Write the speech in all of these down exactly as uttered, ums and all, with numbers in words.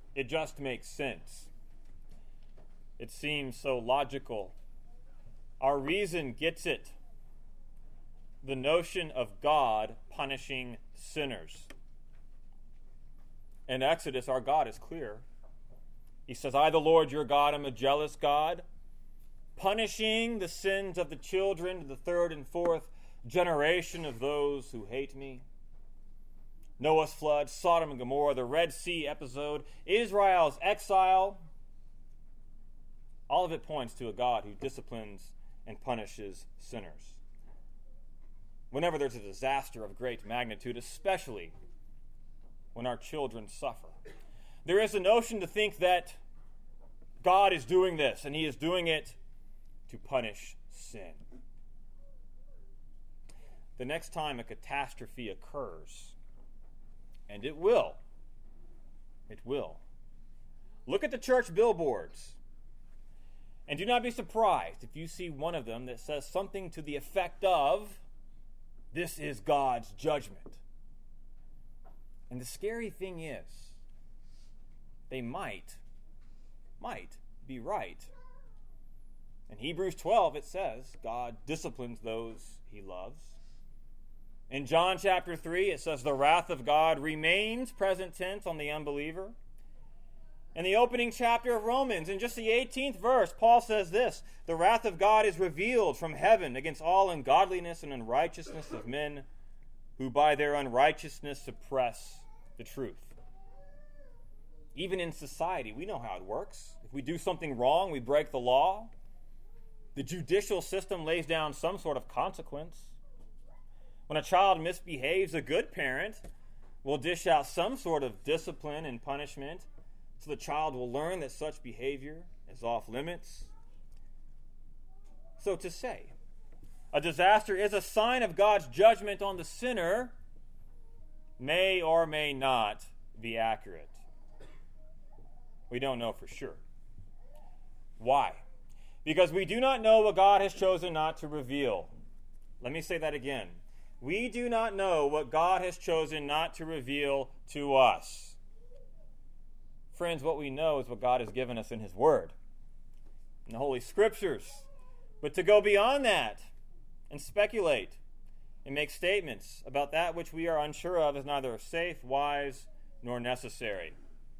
It just makes sense. It seems so logical. Our reason gets it. The notion of God punishing sinners. In Exodus, our God is clear. He says, I, the Lord your God, am a jealous God, punishing the sins of the children to the third and fourth generation of those who hate me. Noah's flood, Sodom and Gomorrah, the Red Sea episode, Israel's exile. All of it points to a God who disciplines and punishes sinners. Whenever there's a disaster of great magnitude, especially when our children suffer, there is a notion to think that God is doing this, and he is doing it to punish sin. The next time a catastrophe occurs, and it will, it will, look at the church billboards, and do not be surprised if you see one of them that says something to the effect of, this is God's judgment. And the scary thing is, they might, might be right. In Hebrews twelve, it says, God disciplines those he loves. In John chapter three, it says, the wrath of God remains, present tense, on the unbeliever. In the opening chapter of Romans, in just the eighteenth verse, Paul says this, the wrath of God is revealed from heaven against all ungodliness and unrighteousness of men who by their unrighteousness suppress the truth. Even in society, we know how it works. If we do something wrong, we break the law. The judicial system lays down some sort of consequence. When a child misbehaves, a good parent will dish out some sort of discipline and punishment so the child will learn that such behavior is off limits. So to say, a disaster is a sign of God's judgment on the sinner may or may not be accurate. We don't know for sure. Why? Because we do not know what God has chosen not to reveal. Let me say that again. We do not know what God has chosen not to reveal to us. Friends, what we know is what God has given us in his word, in the Holy Scriptures. But to go beyond that and speculate and make statements about that which we are unsure of is neither safe, wise, nor necessary.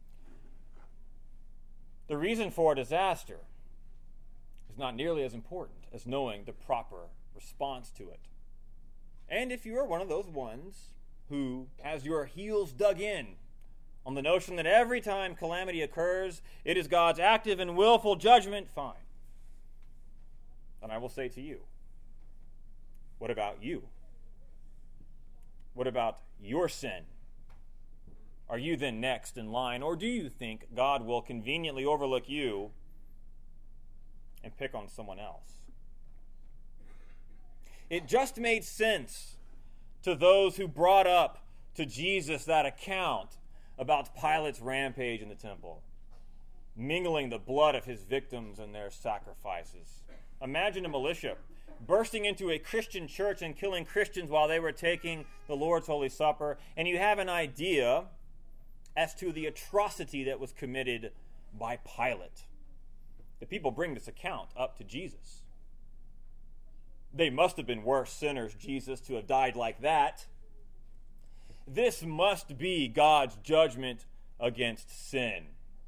The reason for a disaster is not nearly as important as knowing the proper response to it. And if you are one of those ones who has your heels dug in on the notion that every time calamity occurs, it is God's active and willful judgment, fine. Then I will say to you, what about you? What about your sin? Are you then next in line, or do you think God will conveniently overlook you and pick on someone else? It just made sense to those who brought up to Jesus that account about Pilate's rampage in the temple, mingling the blood of his victims and their sacrifices. Imagine a militia bursting into a Christian church and killing Christians while they were taking the Lord's Holy Supper, and you have an idea as to the atrocity that was committed by Pilate. The people bring this account up to Jesus. They must have been worse sinners, Jesus, to have died like that. This must be God's judgment against sin.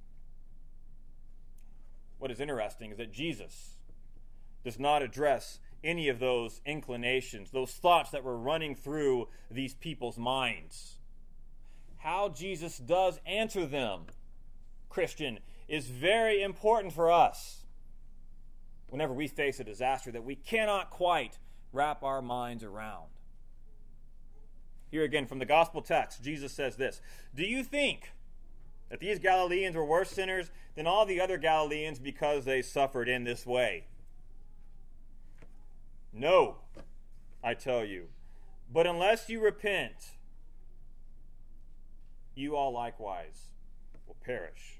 What is interesting is that Jesus does not address any of those inclinations, those thoughts that were running through these people's minds. How Jesus does answer them, Christian, is very important for us whenever we face a disaster that we cannot quite wrap our minds around. Here again from the gospel text, Jesus says this, do you think that these Galileans were worse sinners than all the other Galileans because they suffered in this way? No, I tell you, but unless you repent, you all likewise will perish.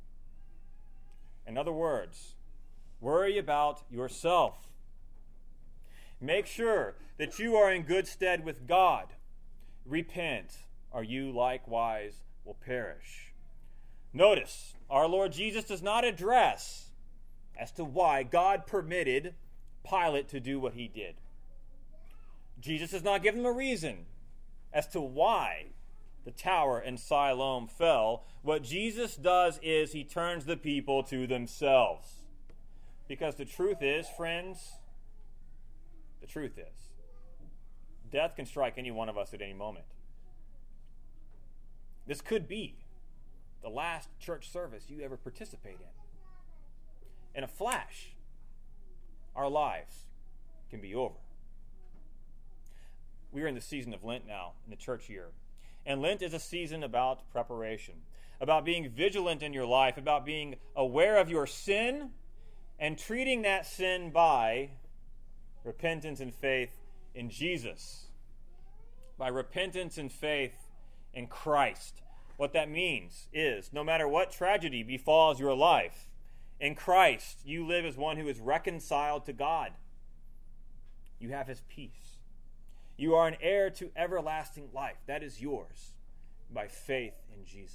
In other words, worry about yourself. Make sure that you are in good stead with God. Repent, or you likewise will perish. Notice, our Lord Jesus does not address as to why God permitted Pilate to do what he did. Jesus does not give them a reason as to why the tower in Siloam fell. What Jesus does is he turns the people to themselves. Because the truth is, friends, the truth is, death can strike any one of us at any moment. This could be the last church service you ever participate in. In a flash, our lives can be over. We are in the season of Lent now, in the church year. And Lent is a season about preparation, about being vigilant in your life, about being aware of your sin and treating that sin by repentance and faith in Jesus, by repentance and faith in Christ. What that means is, no matter what tragedy befalls your life, in Christ you live as one who is reconciled to God. You have his peace. You are an heir to everlasting life. That is yours by faith in Jesus.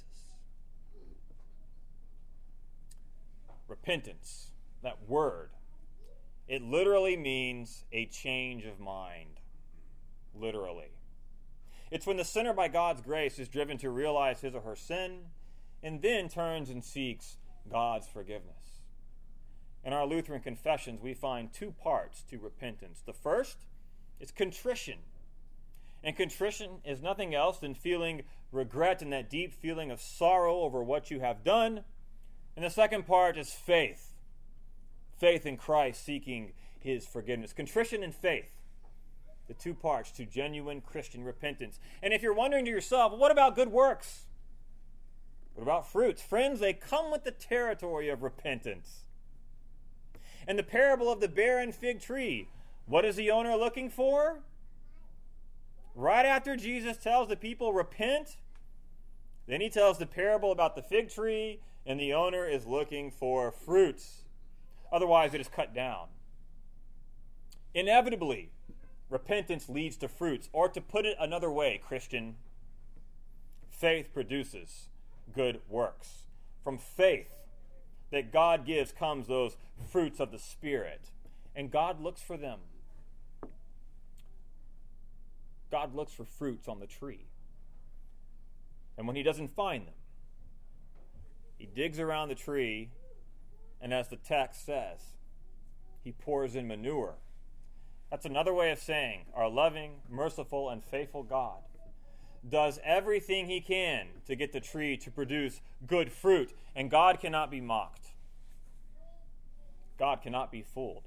Repentance, that word, it literally means a change of mind. Literally. It's when the sinner, by God's grace, is driven to realize his or her sin and then turns and seeks God's forgiveness. In our Lutheran confessions, we find two parts to repentance. The first is contrition. And contrition is nothing else than feeling regret and that deep feeling of sorrow over what you have done. And the second part is faith. Faith in Christ, seeking his forgiveness. Contrition and faith. The two parts to genuine Christian repentance. And if you're wondering to yourself, what about good works? What about fruits? Friends, they come with the territory of repentance. And the parable of the barren fig tree, what is the owner looking for? Right after Jesus tells the people, repent, then he tells the parable about the fig tree, and the owner is looking for fruits. Otherwise, it is cut down. Inevitably, repentance leads to fruits. Or to put it another way, Christian, faith produces good works. From faith that God gives comes those fruits of the Spirit. And God looks for them. God looks for fruits on the tree. And when he doesn't find them, he digs around the tree, and as the text says, he pours in manure. That's another way of saying our loving, merciful, and faithful God does everything he can to get the tree to produce good fruit, and God cannot be mocked. God cannot be fooled.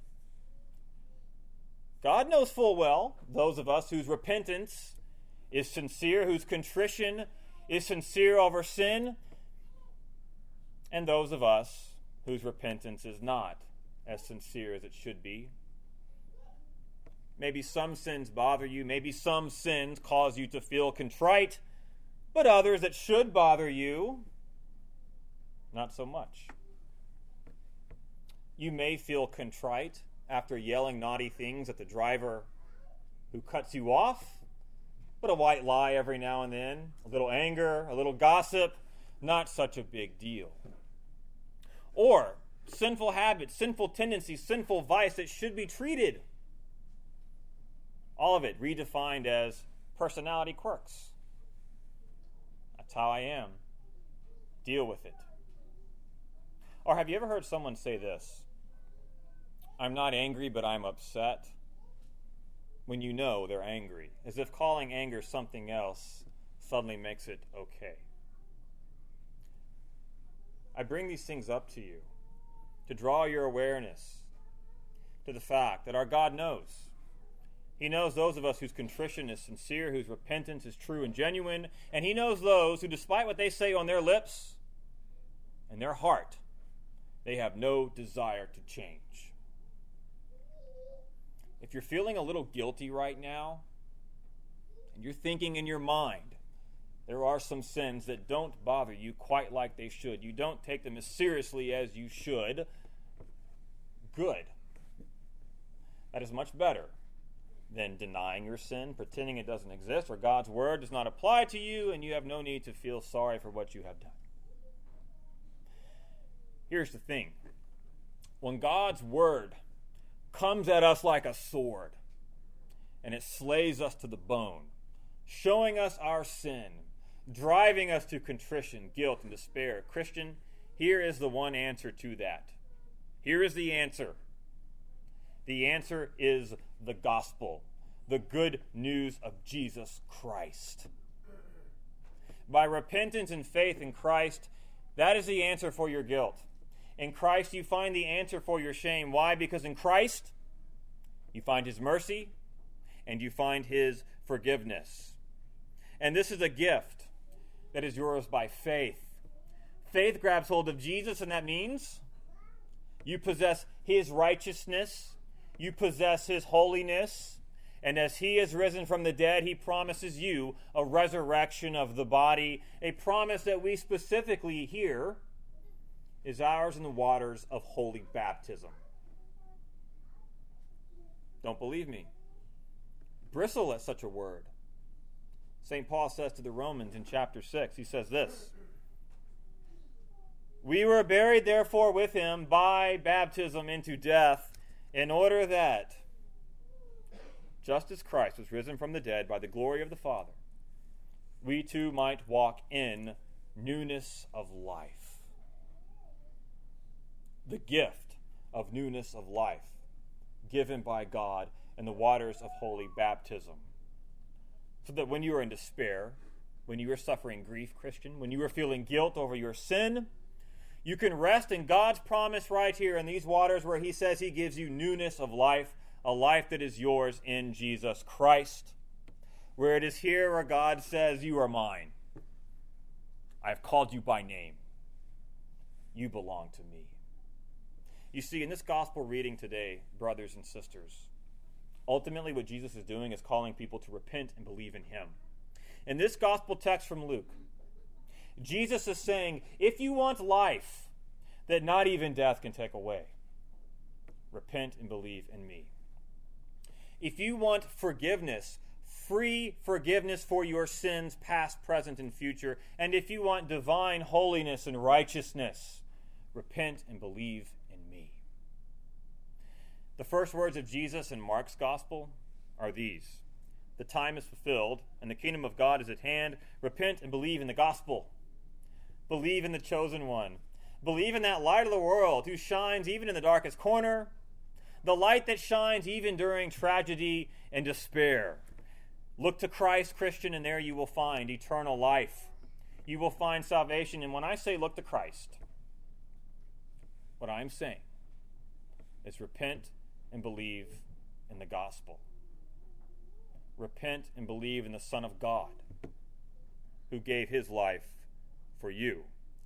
God knows full well those of us whose repentance is sincere, whose contrition is sincere over sin, and those of us whose repentance is not as sincere as it should be. Maybe some sins bother you. Maybe some sins cause you to feel contrite, but others that should bother you, not so much. You may feel contrite after yelling naughty things at the driver who cuts you off, but a white lie every now and then, a little anger, a little gossip, not such a big deal. Or sinful habits, sinful tendencies, sinful vice that should be treated. All of it redefined as personality quirks. That's how I am. Deal with it. Or have you ever heard someone say this? I'm not angry, but I'm upset. When you know they're angry, as if calling anger something else suddenly makes it okay. I bring these things up to you to draw your awareness to the fact that our God knows. He knows those of us whose contrition is sincere, whose repentance is true and genuine, and he knows those who, despite what they say on their lips and their heart, they have no desire to change. If you're feeling a little guilty right now, and you're thinking in your mind, there are some sins that don't bother you quite like they should. You don't take them as seriously as you should. Good. That is much better than denying your sin, pretending it doesn't exist, or God's word does not apply to you, and you have no need to feel sorry for what you have done. Here's the thing. When God's word comes at us like a sword, and it slays us to the bone, showing us our sin, driving us to contrition, guilt, and despair, Christian, here is the one answer to that. Here is the answer. The answer is the gospel, the good news of Jesus Christ. By repentance and faith in Christ, that is the answer for your guilt. In Christ, you find the answer for your shame. Why? Because in Christ, you find his mercy and you find his forgiveness. And this is a gift that is yours by faith. Faith grabs hold of Jesus, and that means you possess his righteousness, you possess his holiness, and as he is risen from the dead, he promises you a resurrection of the body, a promise that we specifically hear is ours in the waters of holy baptism. Don't believe me? Bristle at such a word. Saint Paul says to the Romans in chapter six, he says this, "We were buried therefore with him by baptism into death, in order that, just as Christ was risen from the dead by the glory of the Father, we too might walk in newness of life." The gift of newness of life given by God in the waters of holy baptism. So that when you are in despair, when you are suffering grief, Christian, when you are feeling guilt over your sin, you can rest in God's promise right here in these waters where he says he gives you newness of life, a life that is yours in Jesus Christ. Where it is here where God says, "You are mine. I have called you by name. You belong to me." You see, in this gospel reading today, brothers and sisters, ultimately what Jesus is doing is calling people to repent and believe in him. In this gospel text from Luke, Jesus is saying, if you want life that not even death can take away, repent and believe in me. If you want forgiveness, free forgiveness for your sins, past, present, and future, and if you want divine holiness and righteousness, repent and believe in me. The first words of Jesus in Mark's gospel are these: the time is fulfilled, and the kingdom of God is at hand. Repent and believe in the gospel. Believe in the chosen one. Believe in that light of the world who shines even in the darkest corner, the light that shines even during tragedy and despair. Look to Christ, Christian, and there you will find eternal life. You will find salvation. And when I say look to Christ, what I'm saying is repent and believe in the gospel. Repent and believe in the Son of God who gave his life for you.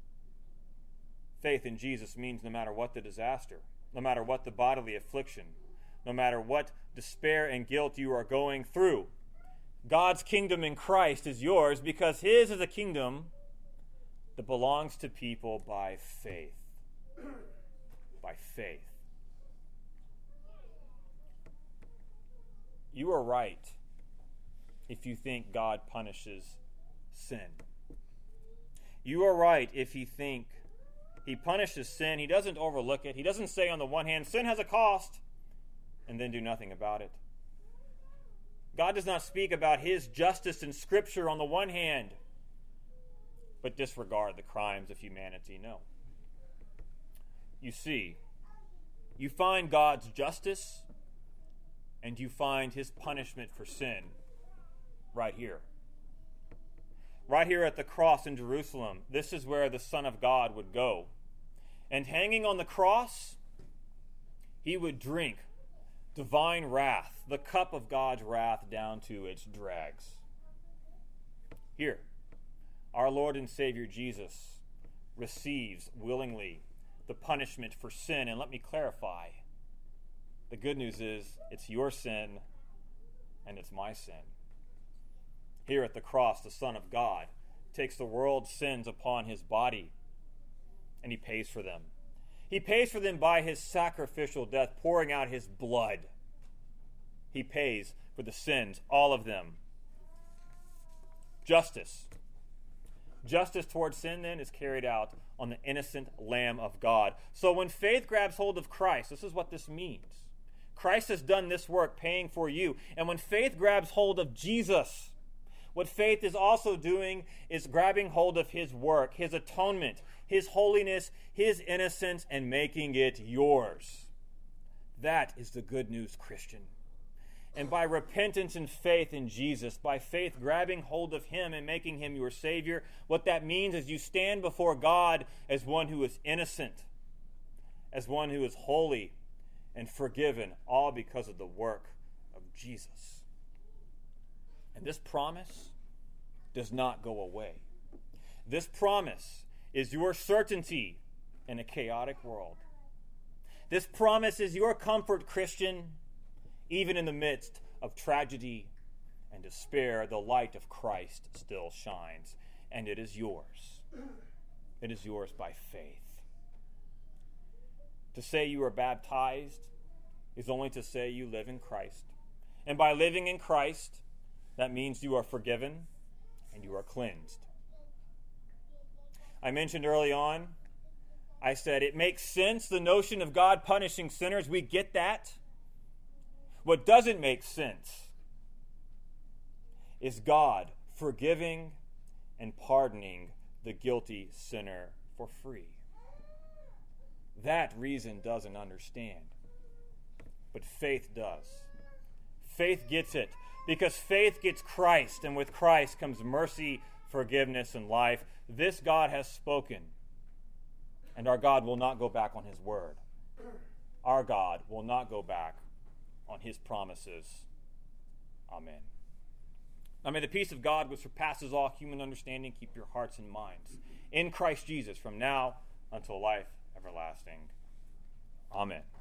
Faith in Jesus means no matter what the disaster, no matter what the bodily affliction, no matter what despair and guilt you are going through, God's kingdom in Christ is yours because his is a kingdom that belongs to people by faith. By faith. You are right if you think God punishes sin. You are right if you think he punishes sin. He doesn't overlook it. He doesn't say on the one hand, sin has a cost, and then do nothing about it. God does not speak about his justice in Scripture on the one hand, but disregard the crimes of humanity. No. You see, you find God's justice and you find his punishment for sin right here. Right here at the cross in Jerusalem, this is where the Son of God would go. And hanging on the cross, he would drink divine wrath, the cup of God's wrath down to its dregs. Here, our Lord and Savior Jesus receives willingly the punishment for sin. And let me clarify, the good news is it's your sin and it's my sin. Here at the cross, the Son of God takes the world's sins upon his body, and he pays for them. He pays for them by his sacrificial death, pouring out his blood. He pays for the sins, all of them. Justice. Justice towards sin, then, is carried out on the innocent Lamb of God. So when faith grabs hold of Christ, this is what this means. Christ has done this work, paying for you. And when faith grabs hold of Jesus, what faith is also doing is grabbing hold of his work, his atonement, his holiness, his innocence, and making it yours. That is the good news, Christian. And by repentance and faith in Jesus, by faith grabbing hold of him and making him your Savior, what that means is you stand before God as one who is innocent, as one who is holy and forgiven, all because of the work of Jesus. And this promise does not go away. This promise is your certainty in a chaotic world. This promise is your comfort, Christian. Even in the midst of tragedy and despair, the light of Christ still shines, and it is yours. It is yours by faith. To say you are baptized is only to say you live in Christ. And by living in Christ, that means you are forgiven and you are cleansed. I mentioned early on, I said it makes sense, the notion of God punishing sinners. We get that. What doesn't make sense is God forgiving and pardoning the guilty sinner for free. That reason doesn't understand, but faith does. Faith gets it because faith gets Christ, and with Christ comes mercy, forgiveness, and life. This God has spoken, and our God will not go back on his word. Our God will not go back on his promises. Amen. Now may the peace of God, which surpasses all human understanding, keep your hearts and minds in Christ Jesus from now until life everlasting. Amen.